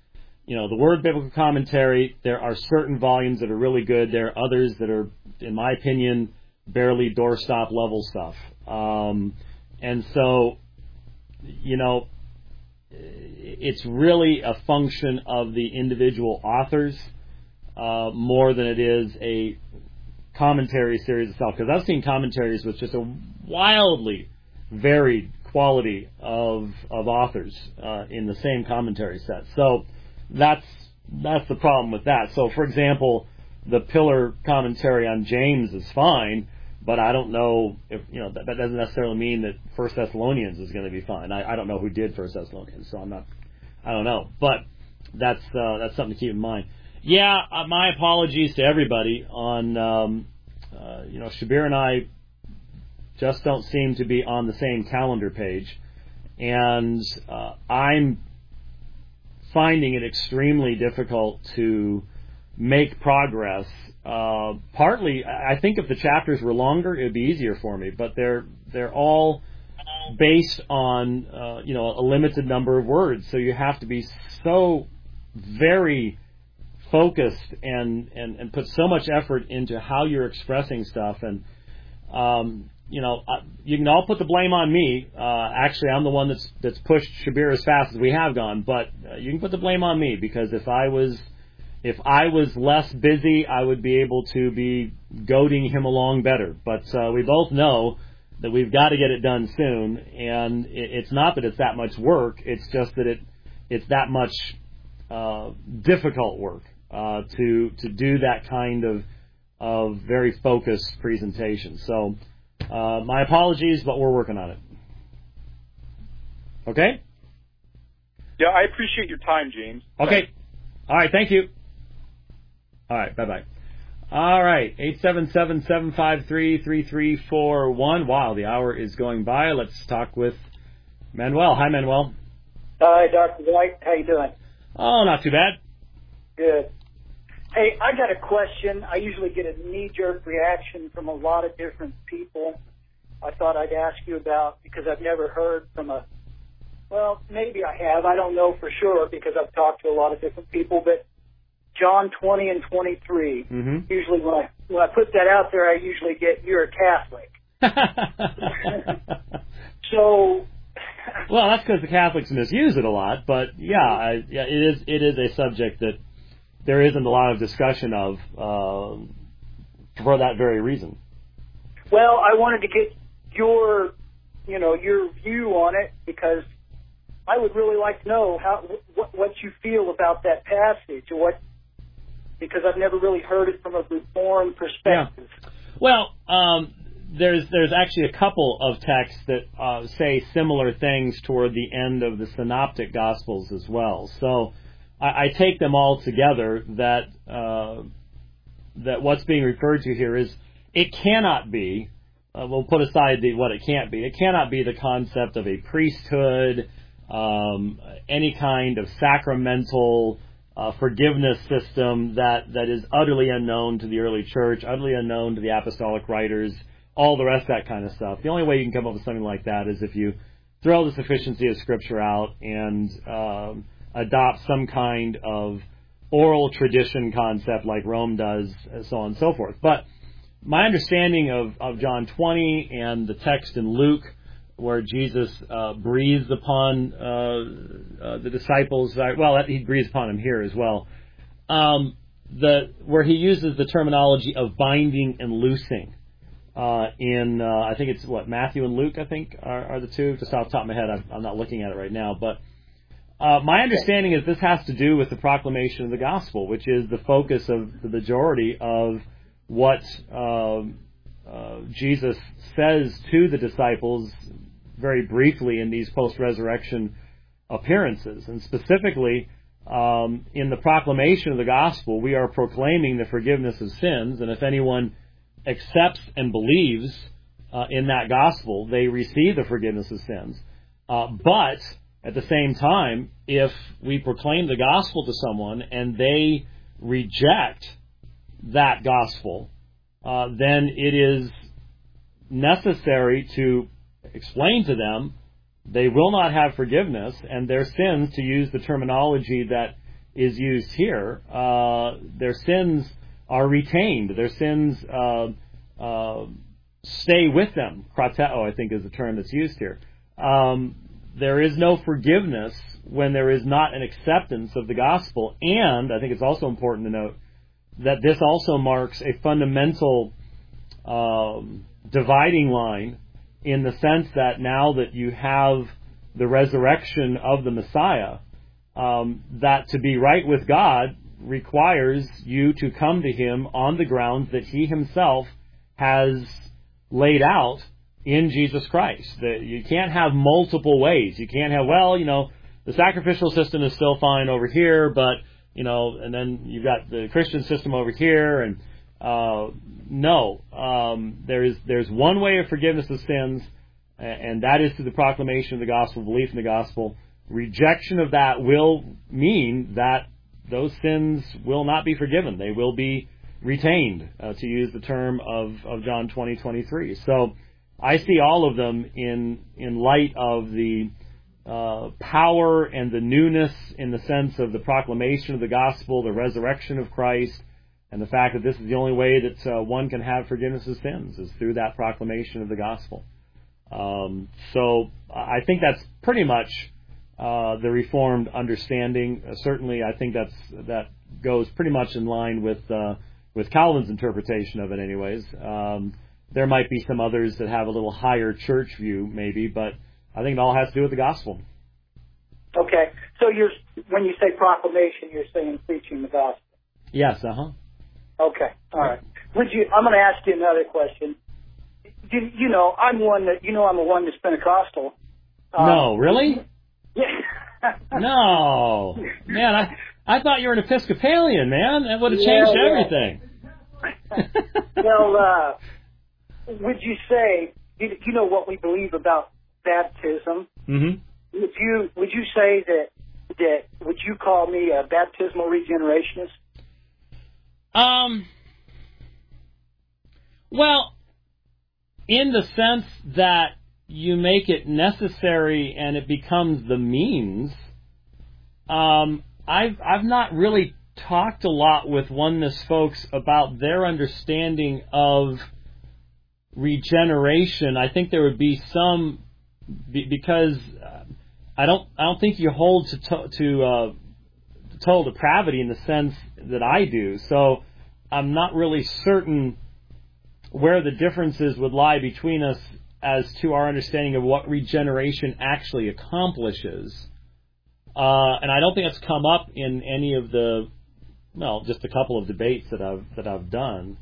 Speaker 1: you know, the Word Biblical Commentary, there are certain volumes that are really good. There are others that are, in my opinion, barely doorstop level stuff. Um, and so, you know, it's really a function of the individual authors uh, more than it is a commentary series itself. Because I've seen commentaries with just a wildly varied quality of of authors uh, in the same commentary set. So that's that's the problem with that. So, for example, the Pillar commentary on James is fine, but I don't know if, you know, that, that doesn't necessarily mean that First Thessalonians is going to be fine. I, I don't know who did First Thessalonians, so I'm not, I don't know. But that's uh, that's something to keep in mind. Yeah, uh, my apologies to everybody on, um, uh, you know, Shabir and I just don't seem to be on the same calendar page, and uh, I'm finding it extremely difficult to make progress. Uh, partly, I think if the chapters were longer, it would be easier for me. But they're they're all based on uh, you know, a limited number of words, so you have to be so very focused and, and, and put so much effort into how you're expressing stuff. And um, you know, you can all put the blame on me. Uh, actually, I'm the one that's that's pushed Shabir as fast as we have gone. But uh, you can put the blame on me, because if I was If I was less busy, I would be able to be goading him along better. But uh, we both know that we've got to get it done soon, and it, it's not that it's that much work. It's just that it it's that much uh, difficult work uh, to to do that kind of of very focused presentation. So uh, my apologies, but we're working on it. Okay?
Speaker 5: Yeah, I appreciate your time, James.
Speaker 1: Okay.
Speaker 5: Thanks.
Speaker 1: All right, thank you. All right, bye-bye. All right, eight seven seven, seven five three, three three four one. Wow, the hour is going by. Let's talk with Manuel. Hi, Manuel.
Speaker 6: Hi, Doctor White. How you doing?
Speaker 1: Oh, not too bad.
Speaker 6: Good. Hey, I got a question. I usually get a knee-jerk reaction from a lot of different people. I thought I'd ask you about, because I've never heard from a, well, maybe I have. I don't know for sure, because I've talked to a lot of different people, but John twenty and twenty-three. Mm-hmm. Usually when I when I put that out there, I usually get, you're a Catholic. So,
Speaker 1: well, that's because the Catholics misuse it a lot. But yeah, I, yeah, it is it is a subject that there isn't a lot of discussion of uh, for that very reason.
Speaker 6: Well, I wanted to get your, you know, your view on it, because I would really like to know how what, what you feel about that passage, or what. Because I've never really heard it from a Reformed perspective.
Speaker 1: Yeah. Well, um, there's there's actually a couple of texts that uh, say similar things toward the end of the Synoptic Gospels as well. So I, I take them all together that uh, that what's being referred to here is, it cannot be, uh, we'll put aside the, what it can't be, it cannot be the concept of a priesthood, um, any kind of sacramental Uh, forgiveness system that, that is utterly unknown to the early church, utterly unknown to the apostolic writers, all the rest of that kind of stuff. The only way you can come up with something like that is if you throw the sufficiency of Scripture out and um, adopt some kind of oral tradition concept like Rome does, and so on and so forth. But my understanding of, of John twenty and the text in Luke where Jesus uh, breathed upon uh, uh, the disciples. Well, he breathes upon them here as well. Um, the where he uses the terminology of binding and loosing uh, in, uh, I think it's what, Matthew and Luke, I think, are, are the two. Just off the top of my head, I'm, I'm not looking at it right now. But uh, my understanding is this has to do with the proclamation of the gospel, which is the focus of the majority of what um, uh, Jesus says to the disciples very briefly in these post-resurrection appearances. And specifically, um, in the proclamation of the gospel, we are proclaiming the forgiveness of sins, and if anyone accepts and believes uh, in that gospel, they receive the forgiveness of sins. Uh, but, at the same time, if we proclaim the gospel to someone and they reject that gospel, uh, then it is necessary to explain to them they will not have forgiveness, and their sins, to use the terminology that is used here, uh, their sins are retained. Their sins uh, uh, stay with them. Krateo, I think, is the term that's used here. Um, there is no forgiveness when there is not an acceptance of the gospel. And I think it's also important to note that this also marks a fundamental um, dividing line, in the sense that now that you have the resurrection of the Messiah, um, that to be right with God requires you to come to Him on the grounds that He Himself has laid out in Jesus Christ. That you can't have multiple ways. You can't have, well, you know, the sacrificial system is still fine over here, but, you know, and then you've got the Christian system over here, and uh, no, um, there is there's one way of forgiveness of sins, and that is through the proclamation of the gospel, belief in the gospel. Rejection of that will mean that those sins will not be forgiven. They will be retained, uh, to use the term of, of John twenty twenty-three. So I see all of them in in light of the uh, power and the newness, in the sense of the proclamation of the gospel, the resurrection of Christ, and the fact that this is the only way that uh, one can have forgiveness of sins, is through that proclamation of the gospel. Um, so I think that's pretty much uh, the Reformed understanding. Uh, certainly, I think that's that goes pretty much in line with uh, with Calvin's interpretation of it. Anyways, um, there might be some others that have a little higher church view, maybe, but I think it all has to do with the gospel.
Speaker 6: Okay, so you're when you say proclamation, you're saying preaching the gospel.
Speaker 1: Yes. Uh huh.
Speaker 6: Okay. All right. Would you? I'm going to ask you another question. You, you know, I'm one that you know I'm a oneness Pentecostal. Um,
Speaker 1: no, really?
Speaker 6: Yeah.
Speaker 1: No, man. I I thought you were an Episcopalian, man. That would have changed
Speaker 6: yeah,
Speaker 1: everything.
Speaker 6: Yeah. Well, uh, would you say you, you know what we believe about baptism?
Speaker 1: Mm-hmm.
Speaker 6: Would you would you say that that would you call me a baptismal regenerationist?
Speaker 1: Um. Well, in the sense that you make it necessary and it becomes the means, um, I've I've not really talked a lot with oneness folks about their understanding of regeneration. I think there would be some, because I don't I don't think you hold to to, to uh, total depravity in the sense that I do. So I'm not really certain where the differences would lie between us as to our understanding of what regeneration actually accomplishes. Uh, and I don't think it's come up in any of the, well, just a couple of debates that I've that I've done.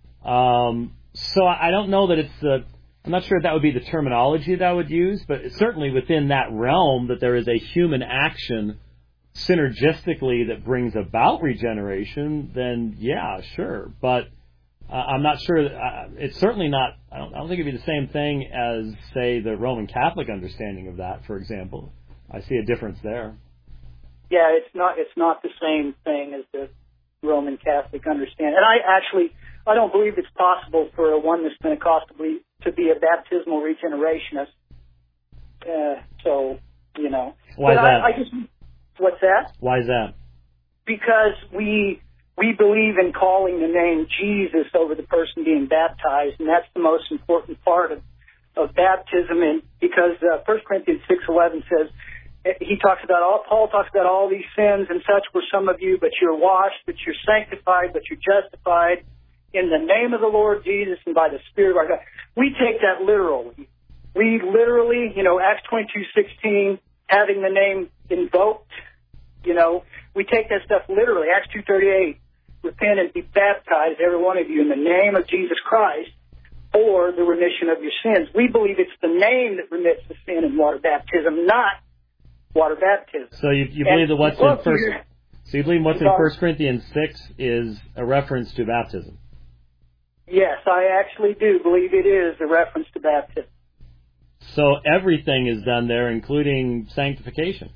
Speaker 1: Um, so I don't know that it's the, I'm not sure if that would be the terminology that I would use, but it's certainly within that realm that there is a human action synergistically that brings about regeneration, then yeah, sure. But uh, I'm not sure, that, uh, it's certainly not, I don't, I don't think it'd be the same thing as, say, the Roman Catholic understanding of that, for example. I see a difference there.
Speaker 6: Yeah, it's not it's not the same thing as the Roman Catholic understanding. And I actually, I don't believe it's possible for a oneness Pentecostal to be a baptismal regenerationist. Uh, so, you know.
Speaker 1: Why is
Speaker 6: but
Speaker 1: that?
Speaker 6: I, I just, what's that?
Speaker 1: Why is that?
Speaker 6: Because we we believe in calling the name Jesus over the person being baptized, and that's the most important part of, of baptism. And because uh, First Corinthians six eleven says, he talks about all, Paul talks about all these sins and such were some of you, but you're washed, but you're sanctified, but you're justified in the name of the Lord Jesus and by the Spirit of our God. We take that literally. We literally, you know, Acts twenty-two sixteen, having the name invoked, you know, we take that stuff literally. Acts two thirty-eight, repent and be baptized, every one of you, in the name of Jesus Christ for the remission of your sins. We believe it's the name that remits the sin in water baptism, not water baptism.
Speaker 1: So you, you believe that what's in first, so you believe what's in First Corinthians six is a reference to baptism?
Speaker 6: Yes, I actually do believe it is a reference to baptism.
Speaker 1: So everything is done there, including sanctification?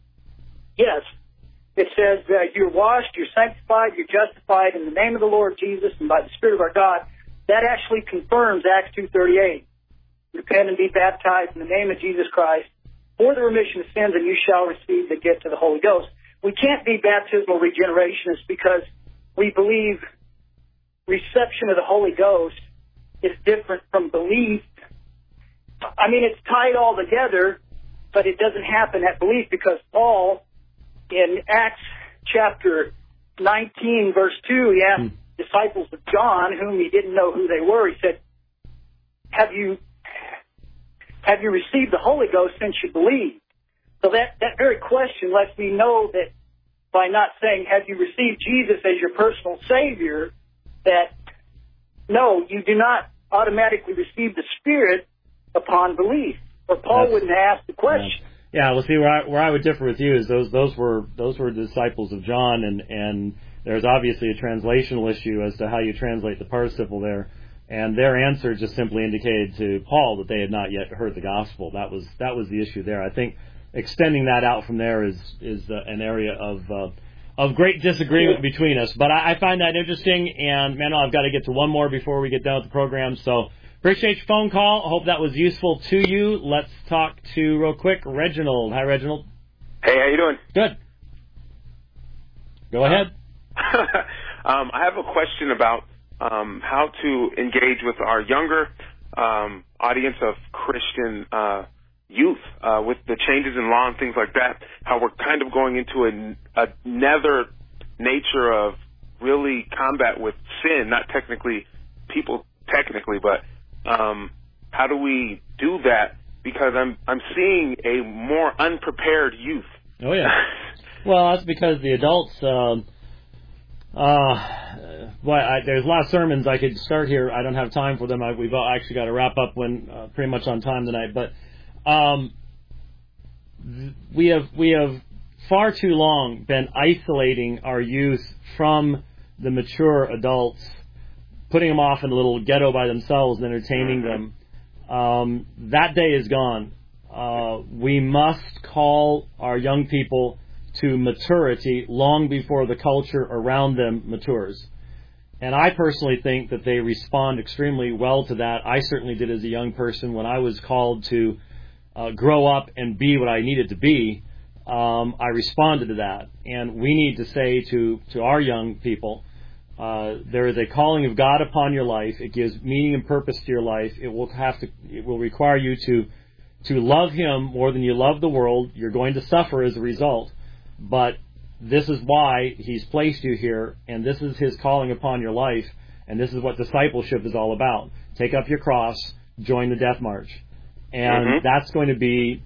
Speaker 6: Yes. It says that you're washed, you're sanctified, you're justified in the name of the Lord Jesus and by the Spirit of our God. That actually confirms Acts two thirty-eight. Repent and be baptized in the name of Jesus Christ for the remission of sins, and you shall receive the gift of the Holy Ghost. we can't be baptismal regenerationists because we believe reception of the Holy Ghost is different from belief. I mean, it's tied all together, but it doesn't happen at belief because Paul, in Acts chapter nineteen, verse two, he asked hmm. disciples of John, whom he didn't know who they were, he said, have you have you received the Holy Ghost since you believed? So that, that very question lets me know that by not saying, have you received Jesus as your personal Savior, that no, you do not automatically receive the Spirit upon belief. Or Paul That's, wouldn't ask the question.
Speaker 1: Yeah, yeah well, see, where I, where I would differ with you is those those were those were disciples of John, and, and there's obviously a translational issue as to how you translate the participle there. And their answer just simply indicated to Paul that they had not yet heard the gospel. That was that was the issue there. I think extending that out from there is is uh, an area of uh, of great disagreement between us. But I, I find that interesting. And man, I've got to get to one more before we get done with the program. So appreciate your phone call. I hope that was useful to you. Let's talk to real quick Reginald. Hi, Reginald.
Speaker 7: Hey, how you doing?
Speaker 1: Good. Go ahead.
Speaker 7: um, I have a question about um, how to engage with our younger um, audience of Christian uh, youth uh, with the changes in law and things like that, how we're kind of going into a, another nature of really combat with sin, not technically people technically, but um, how do we do that? Because I'm I'm seeing a more unprepared youth.
Speaker 1: Oh, yeah. Well, that's because the adults... Um, Uh, well, I, there's a lot of sermons I could start here. I don't have time for them. I, we've actually got to wrap up when uh, pretty much on time tonight. But um, we have we have far too long been isolating our youth from the mature adults, putting them off in a little ghetto by themselves and entertaining them. Um, that day is gone. Uh, we must call our young people to maturity long before the culture around them matures. And I personally think that they respond extremely well to that. I certainly did as a young person when I was called to uh, grow up and be what I needed to be. Um, I responded to that. And we need to say to, to our young people, uh, there is a calling of God upon your life. It gives meaning and purpose to your life. It will have to, it will require you to, to love Him more than you love the world. You're going to suffer as a result. But this is why He's placed you here, and this is His calling upon your life, and this is what discipleship is all about. Take up your cross, join the death march. And mm-hmm. that's going to be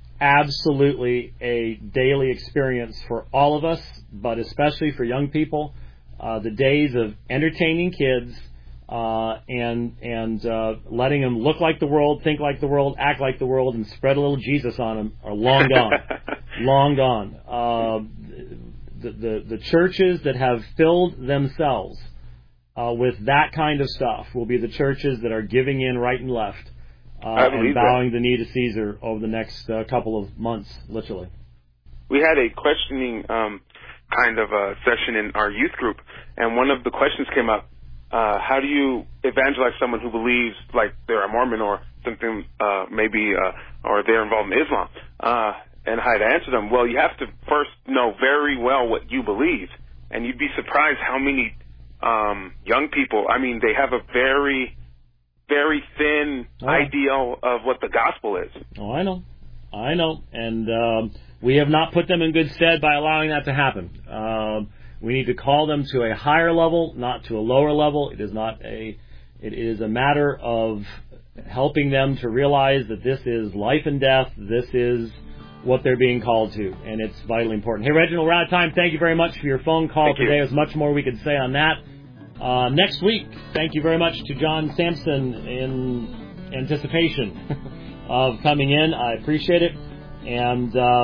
Speaker 1: absolutely a daily experience for all of us, but especially for young people. Uh, the days of entertaining kids uh, and and uh, letting them look like the world, think like the world, act like the world, and spread a little Jesus on them are long gone. Long gone. Uh, the, the the churches that have filled themselves uh, with that kind of stuff will be the churches that are giving in right and left uh, and bowing that. the knee to Caesar over the next uh, couple of months, literally.
Speaker 7: We had a questioning um, kind of a session in our youth group, and one of the questions came up, uh, how do you evangelize someone who believes like they're a Mormon or something, uh, maybe, uh, or they're involved in Islam? Uh, And I had to answer them, well, you have to first know very well what you believe. And you'd be surprised how many um, young people, I mean, they have a very, very thin oh. ideal of what the gospel is.
Speaker 1: Oh, I know. I know. And um, we have not put them in good stead by allowing that to happen. Um, we need to call them to a higher level, not to a lower level. It is not a, it is a matter of helping them to realize that this is life and death. This is what they're being called to, and it's vitally important. Hey, Reginald, we're out of time. Thank you very much for your phone call
Speaker 7: thank
Speaker 1: today.
Speaker 7: You.
Speaker 1: There's much more we could say on that. Uh, next week, thank you very much to John Sampson in anticipation of coming in. I appreciate it. And uh,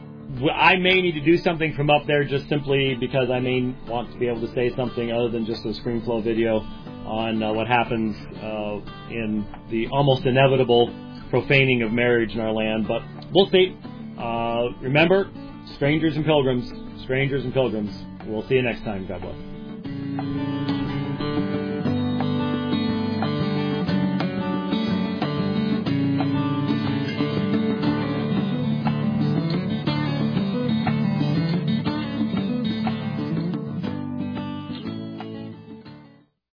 Speaker 1: I may need to do something from up there just simply because I may want to be able to say something other than just a ScreenFlow video on uh, what happens uh, in the almost inevitable profaning of marriage in our land. But we'll see. Uh, remember, strangers and pilgrims, strangers and pilgrims. We'll see you next time. God bless.